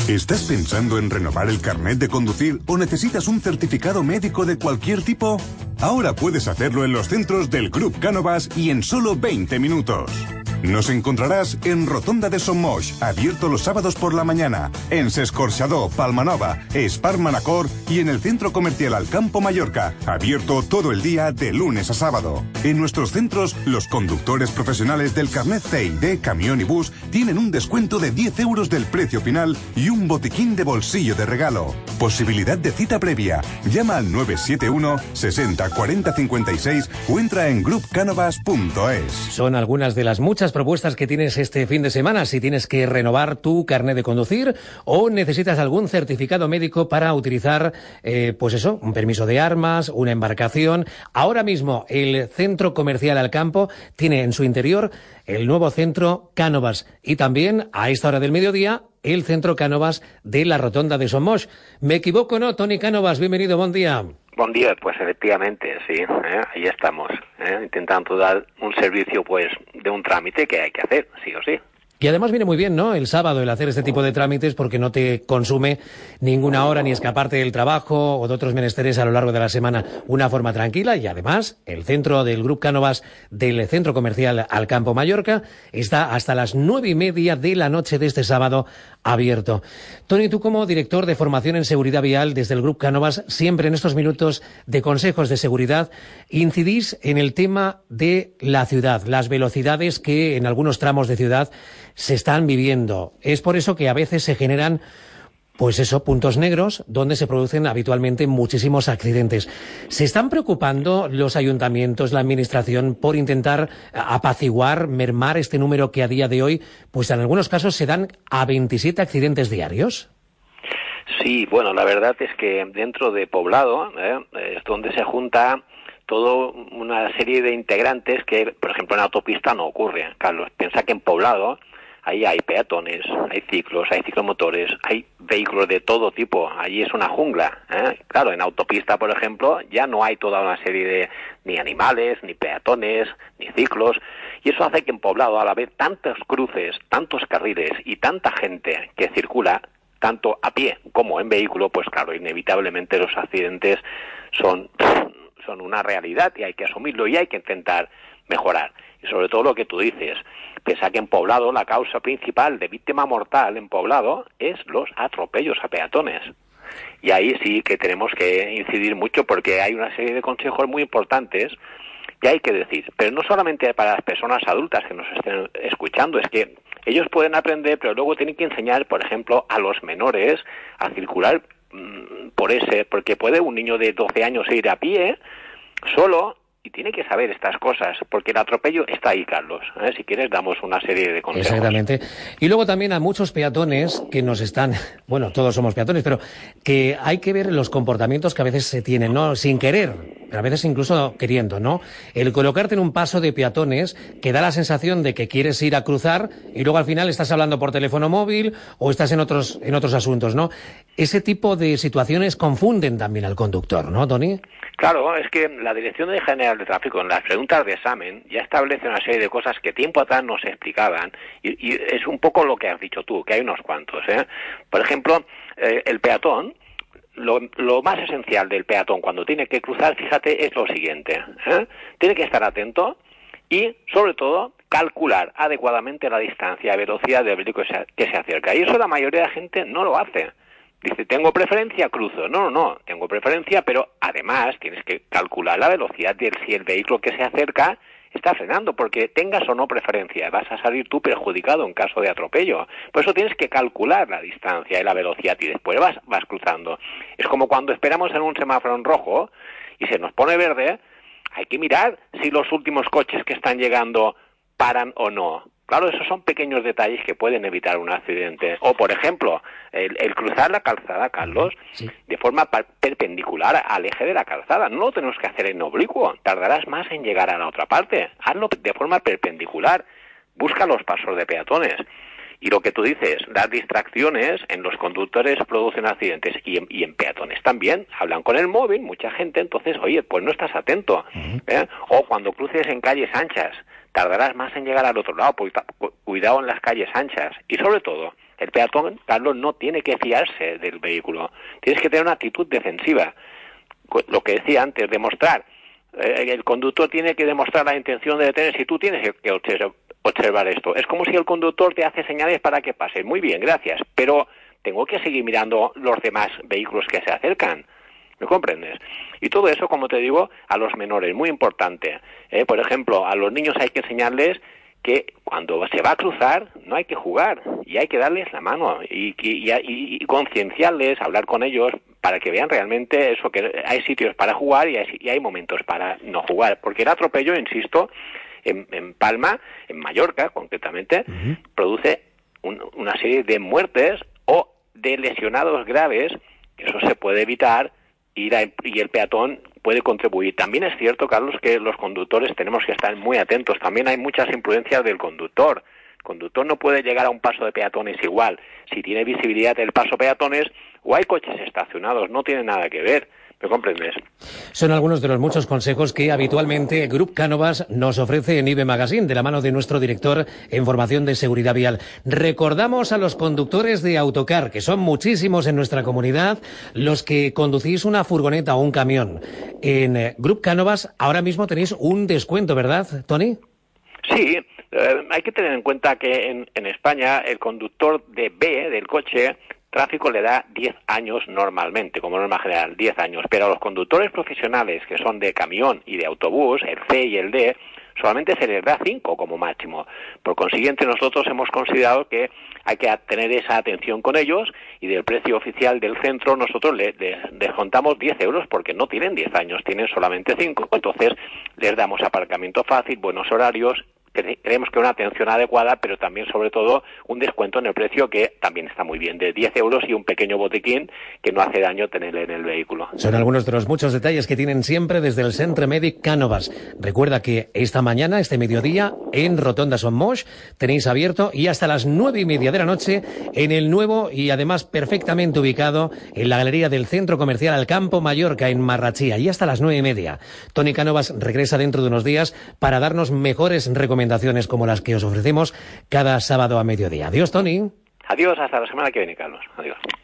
¿Estás pensando en renovar el carnet de conducir o necesitas un certificado médico de cualquier tipo? Ahora puedes hacerlo en los centros del Grup Cánovas y en solo 20 minutos. Nos encontrarás en Rotonda de Son Moix, abierto los sábados por la mañana, en S'Escorxador, Palmanova, Espar Manacor y en el Centro Comercial Alcampo Mallorca, abierto todo el día de lunes a sábado. En nuestros centros, los conductores profesionales del carnet C y D, camión y bus tienen un descuento de 10 euros del precio final y un botiquín de bolsillo de regalo. Posibilidad de cita previa. Llama al 971 60 40 56 o entra en grupcanovas.es. Son algunas de las muchas propuestas que tienes este fin de semana. Si tienes que renovar tu carnet de conducir o necesitas algún certificado médico para utilizar, un permiso de armas, una embarcación. Ahora mismo el Centro Comercial Alcampo tiene en su interior el nuevo Centro Cánovas y también, a esta hora del mediodía, el Centro Cánovas de la Rotonda de Son Moix. ¿Me equivoco, no? Toni Cánovas, bienvenido, buen día. Buen día, pues efectivamente, sí, ahí estamos, intentando dar un servicio, pues, de un trámite que hay que hacer, sí o sí. Y además viene muy bien, ¿no?, el sábado el hacer este tipo de trámites porque no te consume ninguna hora ni escaparte del trabajo o de otros menesteres a lo largo de la semana. Una forma tranquila y además el centro del Grup Cánovas del Centro Comercial Alcampo Mallorca está hasta las 9:30 de la noche de este sábado abierto. Toni, tú como director de formación en seguridad vial desde el Grup Cánovas, siempre en estos minutos de consejos de seguridad, incidís en el tema de la ciudad, las velocidades que en algunos tramos de ciudad se están viviendo. Es por eso que a veces se generan, puntos negros donde se producen habitualmente muchísimos accidentes. ¿Se están preocupando los ayuntamientos, la administración, por intentar apaciguar, mermar este número que a día de hoy, pues en algunos casos se dan a 27 accidentes diarios? Sí, bueno, la verdad es que dentro de Poblado es donde se junta toda una serie de integrantes que, por ejemplo, en autopista no ocurre. Carlos, piensa que en Poblado ahí hay peatones, hay ciclos, hay ciclomotores, hay vehículos de todo tipo. Allí es una jungla, Claro, en autopista, por ejemplo, ya no hay toda una serie de ni animales, ni peatones, ni ciclos. Y eso hace que en Poblado, a la vez, tantos cruces, tantos carriles y tanta gente que circula, tanto a pie como en vehículo, pues claro, inevitablemente los accidentes son una realidad y hay que asumirlo y hay que intentar mejorar. Y sobre todo lo que tú dices, piensa que en Poblado la causa principal de víctima mortal en Poblado es los atropellos a peatones. Y ahí sí que tenemos que incidir mucho porque hay una serie de consejos muy importantes que hay que decir. Pero no solamente para las personas adultas que nos estén escuchando, es que ellos pueden aprender, pero luego tienen que enseñar, por ejemplo, a los menores a circular porque puede un niño de 12 años ir a pie solo y tiene que saber estas cosas, porque el atropello está ahí, Carlos. Si quieres, damos una serie de consejos. Exactamente. Y luego también a muchos peatones que nos están... Bueno, todos somos peatones, pero que hay que ver los comportamientos que a veces se tienen, ¿no? Sin querer, pero a veces incluso queriendo, ¿no? El colocarte en un paso de peatones que da la sensación de que quieres ir a cruzar y luego al final estás hablando por teléfono móvil o estás en otros asuntos, ¿no? Ese tipo de situaciones confunden también al conductor, ¿no, Toni? Claro, es que la Dirección General de Tráfico en las preguntas de examen ya establece una serie de cosas que tiempo atrás no se explicaban y es un poco lo que has dicho tú, que hay unos cuantos, Por ejemplo, el peatón, lo más esencial del peatón cuando tiene que cruzar, fíjate, es lo siguiente, Tiene que estar atento y, sobre todo, calcular adecuadamente la distancia y velocidad del vehículo que se acerca. Y eso la mayoría de la gente no lo hace. Dice, tengo preferencia, cruzo. No, tengo preferencia, pero además tienes que calcular la velocidad de si el vehículo que se acerca está frenando, porque tengas o no preferencia, vas a salir tú perjudicado en caso de atropello. Por eso tienes que calcular la distancia y la velocidad y después vas cruzando. Es como cuando esperamos en un semáforo en rojo y se nos pone verde, hay que mirar si los últimos coches que están llegando paran o no. Claro, esos son pequeños detalles que pueden evitar un accidente. O, por ejemplo, el cruzar la calzada, Carlos, sí, de forma perpendicular al eje de la calzada. No lo tenemos que hacer en oblicuo. Tardarás más en llegar a la otra parte. Hazlo de forma perpendicular. Busca los pasos de peatones. Y lo que tú dices, las distracciones en los conductores producen accidentes y en peatones también. Hablan con el móvil, mucha gente, entonces, oye, pues no estás atento. O cuando cruces en calles anchas, tardarás más en llegar al otro lado, cuidado en las calles anchas. Y sobre todo, El peatón, Carlos, no tiene que fiarse del vehículo. Tienes que tener una actitud defensiva. Lo que decía antes, demostrar. El conductor tiene que demostrar la intención de detener. Si tú tienes que observar esto. Es como si el conductor te hace señales para que pase. Muy bien, gracias. Pero tengo que seguir mirando los demás vehículos que se acercan. ¿Me comprendes? Y todo eso, como te digo, a los menores, muy importante. Por ejemplo, a los niños hay que enseñarles que cuando se va a cruzar no hay que jugar y hay que darles la mano y concienciarles, hablar con ellos para que vean realmente eso, que hay sitios para jugar y hay momentos para no jugar. Porque el atropello, insisto, en Palma, en Mallorca concretamente, produce una serie de muertes o de lesionados graves, que eso se puede evitar y el peatón puede contribuir. También es cierto, Carlos, que los conductores tenemos que estar muy atentos. También hay muchas imprudencias del conductor. El conductor no puede llegar a un paso de peatones igual si tiene visibilidad del paso peatones o hay coches estacionados. No tiene nada que ver. ¿Me comprendes? Son algunos de los muchos consejos que habitualmente Grup Cánovas nos ofrece en IBE Magazine, de la mano de nuestro director en formación de seguridad vial. Recordamos a los conductores de autocar, que son muchísimos en nuestra comunidad, los que conducís una furgoneta o un camión. En Grup Cánovas ahora mismo tenéis un descuento, ¿verdad, Tony? Sí, hay que tener en cuenta que en España el conductor de B del coche tráfico le da 10 años normalmente, como norma general, 10 años. Pero a los conductores profesionales, que son de camión y de autobús, el C y el D, solamente se les da 5 como máximo. Por consiguiente, nosotros hemos considerado que hay que tener esa atención con ellos y del precio oficial del centro nosotros les descontamos 10 euros porque no tienen 10 años, tienen solamente 5. Entonces, les damos aparcamiento fácil, buenos horarios. Creemos que una atención adecuada, pero también, sobre todo, un descuento en el precio que también está muy bien, de 10 euros y un pequeño botiquín que no hace daño tenerle en el vehículo. Son algunos de los muchos detalles que tienen siempre desde el Centre Mèdic Cánovas. Recuerda que esta mañana, este mediodía, en Rotonda Son Moix, tenéis abierto y hasta las 9:30 de la noche en el nuevo y además perfectamente ubicado en la galería del Centro Comercial Alcampo Mallorca, en Marrachía, y hasta las 9:30. Tony Cánovas regresa dentro de unos días para darnos mejores recomendaciones como las que os ofrecemos cada sábado a mediodía. Adiós, Tony. Adiós, hasta la semana que viene, Carlos. Adiós.